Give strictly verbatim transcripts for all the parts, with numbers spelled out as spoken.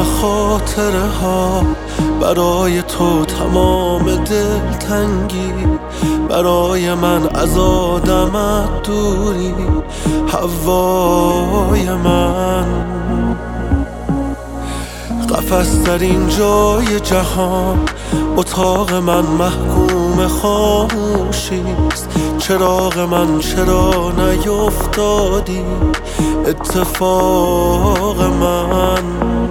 خاطره ها، برای تو تمام دلتنگی، برای من از آدمت دوری، هوای من. قفس در این جای جهان، اتاق من محکوم خاموشیست. چراغ من چرا نیفتادی اتفاق من؟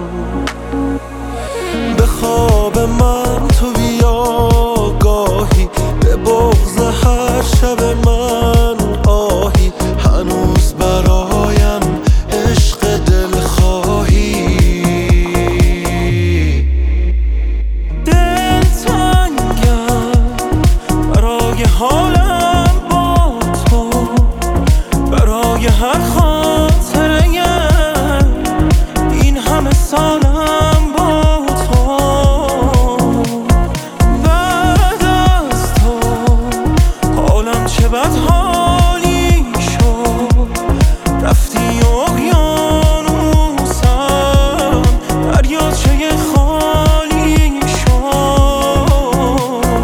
به خواب من تو بیا گاهی، به بغض هر شب من آهی، هنوز برایم عشق دل خواهی. دل تنگم برای حالم با تو، برای هر خاطره این همه سالم با تو. بعد از تو حالم چه بد حالی شد، رفتی اقیانوسم، دریاچه خالی شد.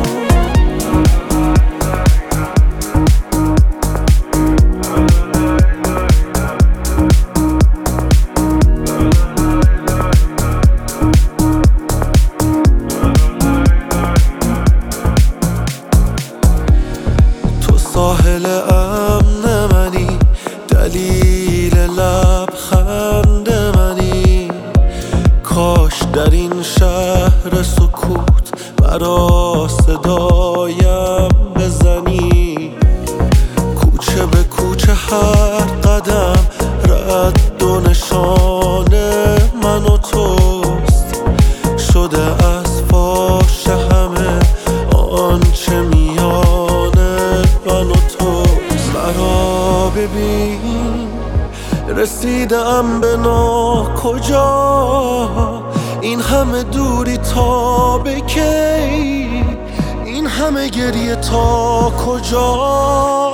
ساحل امن منی، دلیل لبخند منی، کاش در این شهر سکوت مرا صدایم بزنی. کوچه به کوچه هر قدم رد و نشان من و توست، شده از فاش همه آنچه میان من و تو. مرا ببین رسیدم به ناکجا، این همه دوری تا به کی، این همه گریه تا کجا؟